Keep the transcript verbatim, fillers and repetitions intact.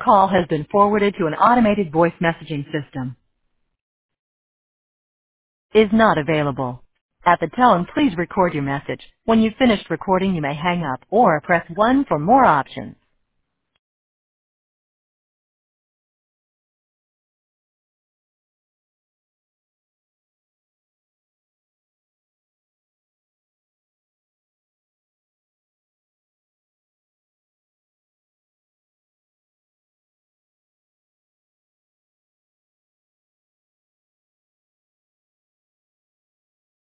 call has been forwarded to an automated voice messaging system. Is not available. At the tone, please record your message. When you've finished recording, you may hang up or press one for more options.